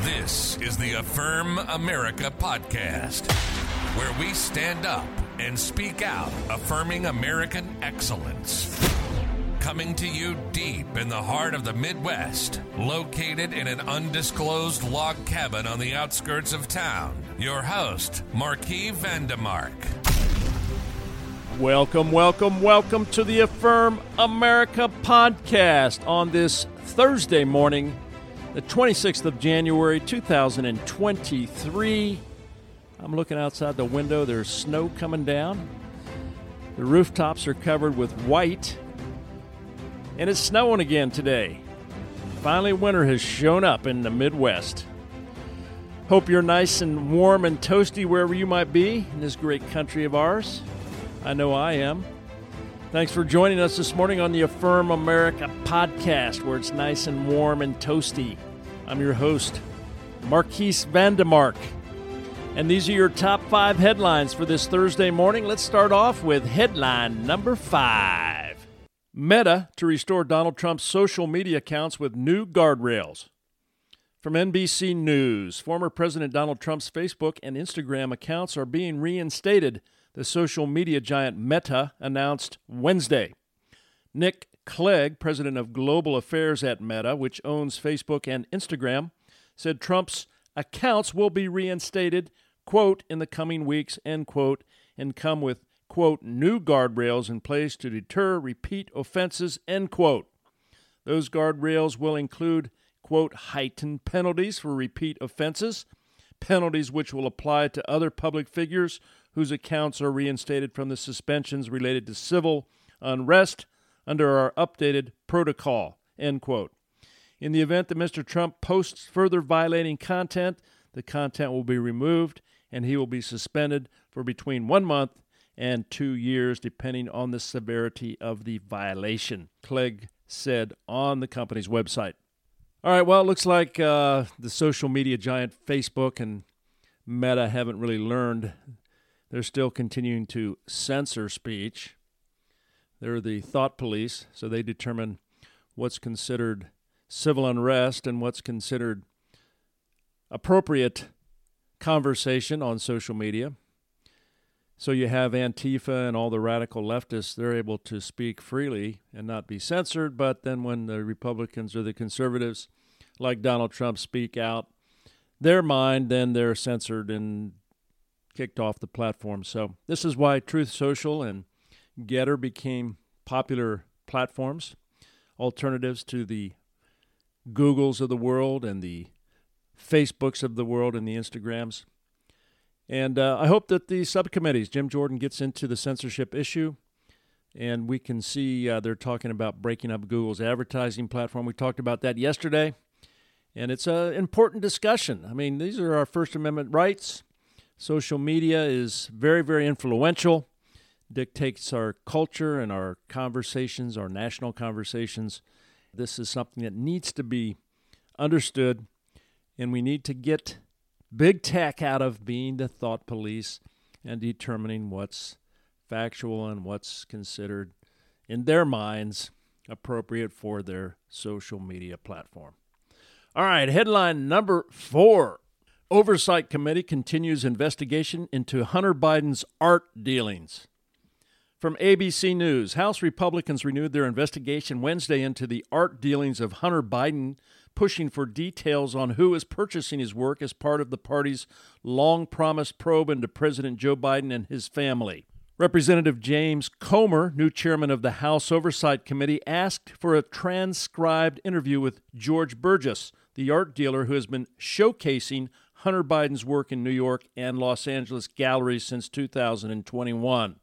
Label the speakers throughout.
Speaker 1: This is the Affirm America podcast, where we stand up and speak out, affirming American excellence. Coming to you deep in the heart of the Midwest, located in an undisclosed log cabin on the outskirts of town, your host, Marquis Vandemark.
Speaker 2: Welcome to the Affirm America podcast on this Thursday morning, the 26th of January, 2023. I'm looking outside the window. There's snow coming down. The rooftops are covered with white, and it's snowing again today. Finally, winter has shown up in the Midwest. Hope you're nice and warm and toasty wherever you might be in this great country of ours. I know I am. Thanks for joining us this morning on the Affirm America podcast, where it's nice and warm and toasty. I'm your host, Marquis Vandemark. And these are your top 5 headlines for this Thursday morning. Let's start off with headline number 5. Meta to restore Donald Trump's social media accounts with new guardrails. From NBC News, former President Donald Trump's Facebook and Instagram accounts are being reinstated, the social media giant Meta announced Wednesday. Nick Clegg, president of Global Affairs at Meta, which owns Facebook and Instagram, said Trump's accounts will be reinstated, quote, in the coming weeks, end quote, and come with, quote, new guardrails in place to deter repeat offenses, end quote. Those guardrails will include, quote, heightened penalties for repeat offenses, penalties which will apply to other public figures whose accounts are reinstated from the suspensions related to civil unrest under our updated protocol, end quote. In the event that Mr. Trump posts further violating content, the content will be removed and he will be suspended for between 1 month and 2 years, depending on the severity of the violation, Clegg said on the company's website. All right, well, it looks like the social media giant Facebook and Meta haven't really learned. They're still continuing to censor speech. They're the thought police, so they determine what's considered civil unrest and what's considered appropriate conversation on social media. So you have Antifa and all the radical leftists, they're able to speak freely and not be censored, but then when the Republicans or the conservatives, like Donald Trump, speak out their mind, then they're censored and kicked off the platform. So this is why Truth Social and Getter became popular platforms, alternatives to the Googles of the world and the Facebooks of the world and the Instagrams. And I hope that the subcommittees, Jim Jordan gets into the censorship issue, and we can see they're talking about breaking up Google's advertising platform. We talked about that yesterday, and it's an important discussion. I mean, these are our First Amendment rights. Social media is very, very influential, dictates our culture and our conversations, our national conversations. This is something that needs to be understood, and we need to get big tech out of being the thought police and determining what's factual and what's considered, in their minds, appropriate for their social media platform. All right, headline number 4. Oversight Committee continues investigation into Hunter Biden's art dealings. From ABC News, House Republicans renewed their investigation Wednesday into the art dealings of Hunter Biden, pushing for details on who is purchasing his work as part of the party's long-promised probe into President Joe Biden and his family. Representative James Comer, new chairman of the House Oversight Committee, asked for a transcribed interview with George Burgess, the art dealer who has been showcasing Hunter Biden's work in New York and Los Angeles galleries since 2021.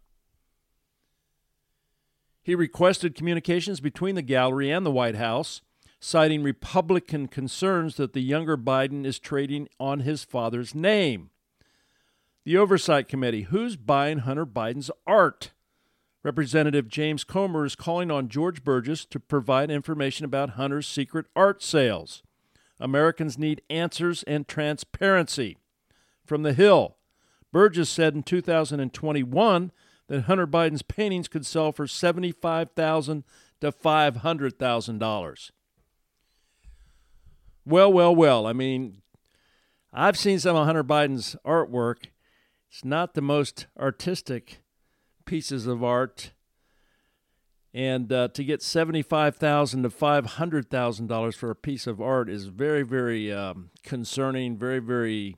Speaker 2: He requested communications between the gallery and the White House, citing Republican concerns that the younger Biden is trading on his father's name. The Oversight Committee, who's buying Hunter Biden's art? Representative James Comer is calling on George Burgess to provide information about Hunter's secret art sales. Americans need answers and transparency. From The Hill, Burgess said in 2021 that Hunter Biden's paintings could sell for $75,000 to $500,000. Well. I mean, I've seen some of Hunter Biden's artwork. It's not the most artistic pieces of art. And to get $75,000 to $500,000 for a piece of art is very, very concerning, very, very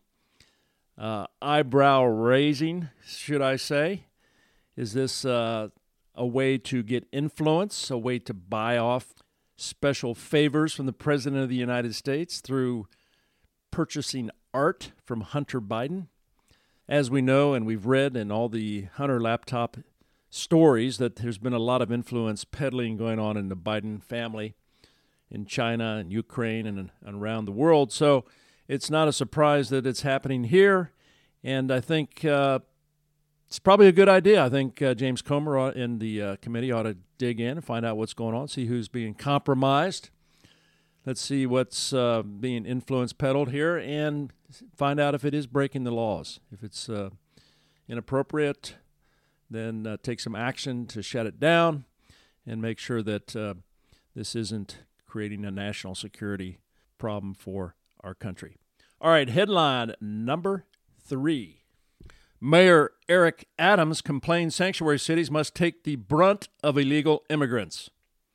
Speaker 2: eyebrow-raising, should I say. Is this a way to get influence, a way to buy off special favors from the President of the United States through purchasing art from Hunter Biden? As we know, and we've read in all the Hunter laptop stories, that there's been a lot of influence peddling going on in the Biden family in China and Ukraine and around the world. So it's not a surprise that it's happening here. And I think it's probably a good idea. I think James Comer in the committee ought to dig in and find out what's going on, see who's being compromised. Let's see what's being influence peddled here and find out if it is breaking the laws. If it's inappropriate, then take some action to shut it down and make sure that this isn't creating a national security problem for our country. All right, headline number 3. Mayor Eric Adams complains sanctuary cities must take the brunt of illegal immigrants.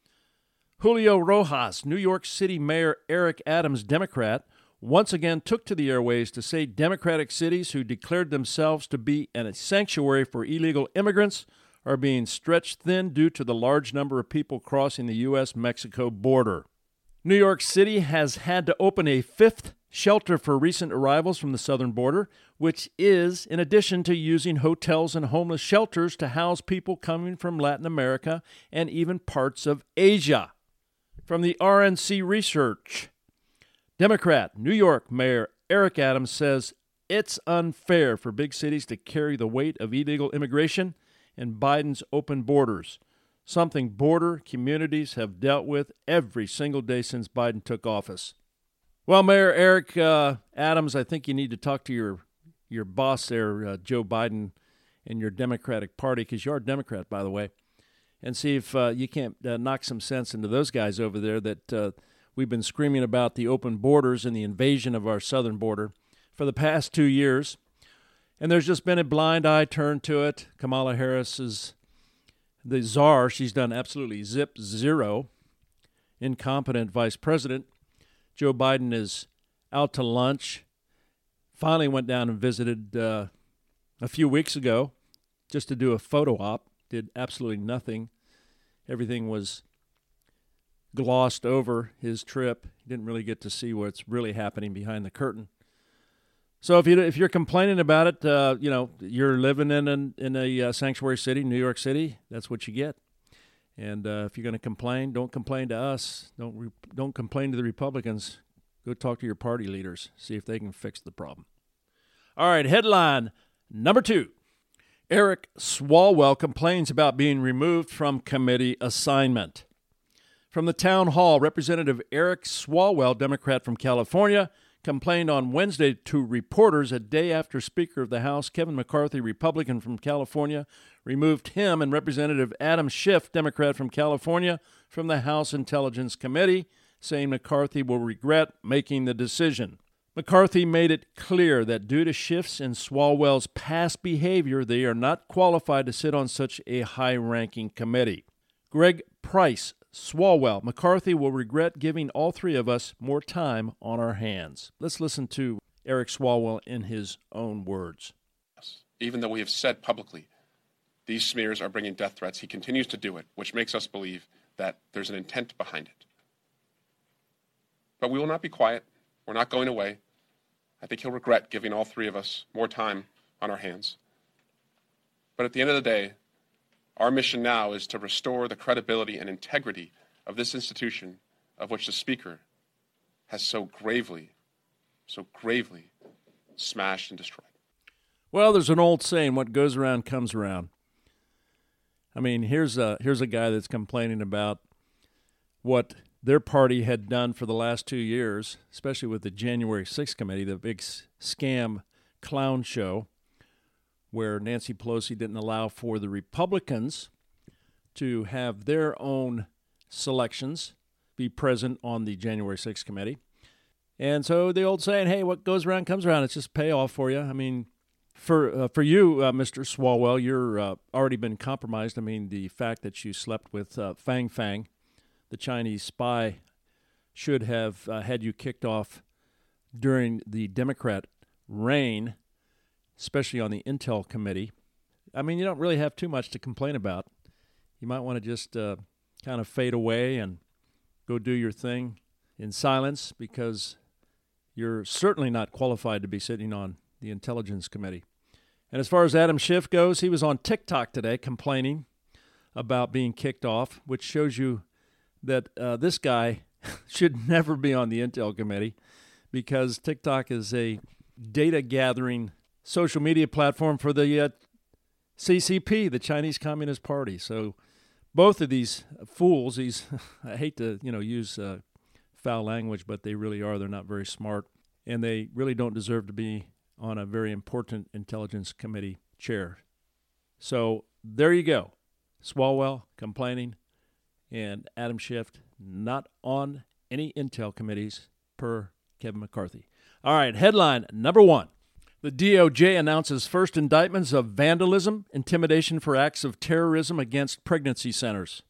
Speaker 2: Julio Rojas, New York City Mayor Eric Adams, Democrat, once again took to the airways to say Democratic cities who declared themselves to be a sanctuary for illegal immigrants are being stretched thin due to the large number of people crossing the U.S.-Mexico border. New York City has had to open a 5th shelter for recent arrivals from the southern border, which is in addition to using hotels and homeless shelters to house people coming from Latin America and even parts of Asia. From the RNC Research, Democrat New York Mayor Eric Adams says it's unfair for big cities to carry the weight of illegal immigration and Biden's open borders, something border communities have dealt with every single day since Biden took office. Well, Mayor Eric Adams, I think you need to talk to your boss there, Joe Biden, and your Democratic Party, because you are a Democrat, by the way, and see if you can't knock some sense into those guys over there that we've been screaming about the open borders and the invasion of our southern border for the past 2 years. And there's just been a blind eye turned to it. Kamala Harris is the czar. She's done absolutely zero. Incompetent vice president. Joe Biden is out to lunch. Finally went down and visited a few weeks ago just to do a photo op. Did absolutely nothing. Everything was glossed over his trip. He didn't really get to see what's really happening behind the curtain. So if you're complaining about it, you're living in a sanctuary city, New York City. That's what you get. And if you're going to complain, don't complain to us. Don't complain to the Republicans. Go talk to your party leaders. See if they can fix the problem. All right, headline number 2. Eric Swalwell complains about being removed from committee assignment. From the town hall, Representative Eric Swalwell, Democrat from California, complained on Wednesday to reporters a day after Speaker of the House Kevin McCarthy, Republican from California, removed him and Representative Adam Schiff, Democrat from California, from the House Intelligence Committee, saying McCarthy will regret making the decision. McCarthy made it clear that due to Schiff's and Swalwell's past behavior, they are not qualified to sit on such a high-ranking committee. Greg Price, Swalwell, McCarthy will regret giving all 3 of us more time on our hands. Let's listen to Eric Swalwell in his own words.
Speaker 3: Even though we have said publicly these smears are bringing death threats, he continues to do it, which makes us believe that there's an intent behind it. But we will not be quiet. We're not going away. I think he'll regret giving all 3 of us more time on our hands. But at the end of the day, our mission now is to restore the credibility and integrity of this institution, of which the Speaker has so gravely smashed and destroyed.
Speaker 2: Well, there's an old saying, what goes around comes around. I mean, here's a guy that's complaining about what their party had done for the last 2 years, especially with the January 6th committee, the big scam clown show, where Nancy Pelosi didn't allow for the Republicans to have their own selections be present on the January 6th committee. And so the old saying, hey, what goes around comes around. It's just payoff for you. I mean, for you, Mr. Swalwell, you're already been compromised. I mean, the fact that you slept with Fang Fang, the Chinese spy, should have had you kicked off during the Democrat reign, especially on the Intel Committee. I mean, you don't really have too much to complain about. You might want to just kind of fade away and go do your thing in silence, because you're certainly not qualified to be sitting on the Intelligence Committee. And as far as Adam Schiff goes, he was on TikTok today complaining about being kicked off, which shows you that this guy should never be on the Intel Committee, because TikTok is a data-gathering social media platform for the CCP, the Chinese Communist Party. So both of these fools, I hate to use foul language, but they really are. They're not very smart, and they really don't deserve to be on a very important Intelligence Committee chair. So there you go. Swalwell complaining, and Adam Schiff not on any Intel committees per Kevin McCarthy. All right, headline number 1. The DOJ announces first indictments of vandalism, intimidation for acts of terrorism against pregnancy centers.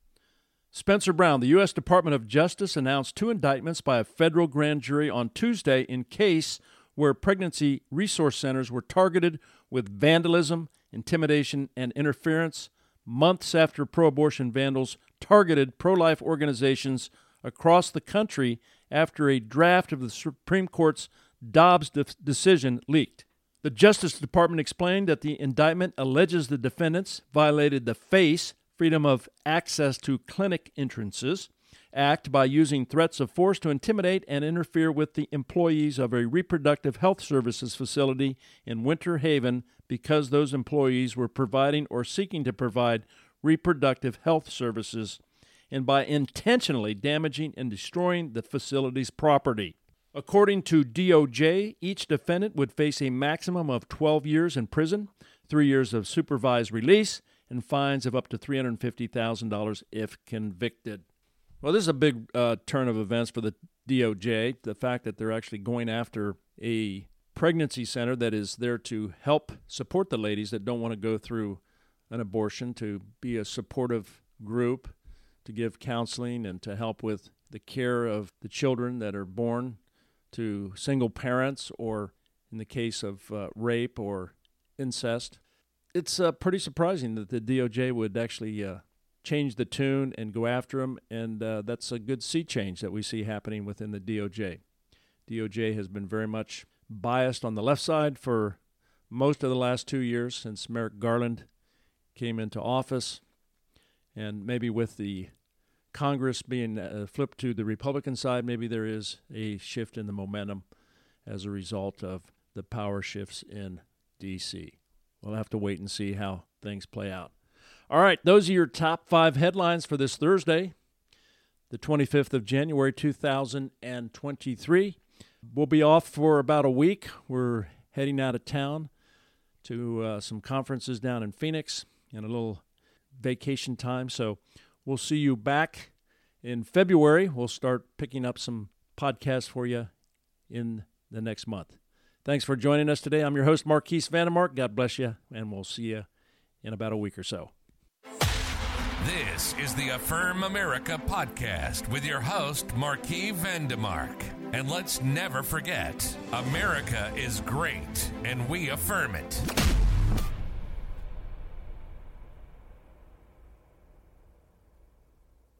Speaker 2: Spencer Brown, the U.S. Department of Justice, announced 2 indictments by a federal grand jury on Tuesday in case where pregnancy resource centers were targeted with vandalism, intimidation, and interference months after pro-abortion vandals targeted pro-life organizations across the country after a draft of the Supreme Court's Dobbs decision leaked. The Justice Department explained that the indictment alleges the defendants violated the FACE, Freedom of Access to Clinic Entrances, Act by using threats of force to intimidate and interfere with the employees of a reproductive health services facility in Winter Haven because those employees were providing or seeking to provide reproductive health services, and by intentionally damaging and destroying the facility's property. According to DOJ, each defendant would face a maximum of 12 years in prison, 3 years of supervised release, and fines of up to $350,000 if convicted. Well, this is a big turn of events for the DOJ, the fact that they're actually going after a pregnancy center that is there to help support the ladies that don't want to go through an abortion, to be a supportive group, to give counseling and to help with the care of the children that are born to single parents, or in the case of rape or incest. It's pretty surprising that the DOJ would actually change the tune and go after them, and that's a good sea change that we see happening within the DOJ. DOJ has been very much biased on the left side for most of the last 2 years since Merrick Garland came into office, and maybe with the Congress being flipped to the Republican side, maybe there is a shift in the momentum as a result of the power shifts in D.C. We'll have to wait and see how things play out. All right, those are your top 5 headlines for this Thursday, the 25th of January, 2023. We'll be off for about a week. We're heading out of town to some conferences down in Phoenix and a little vacation time, so we'll see you back in February. We'll start picking up some podcasts for you in the next month. Thanks for joining us today. I'm your host, Marquise Vandermark. God bless you, and we'll see you in about a week or so.
Speaker 1: This is the Affirm America podcast with your host, Marquis Vandermark. And let's never forget, America is great, and we affirm it.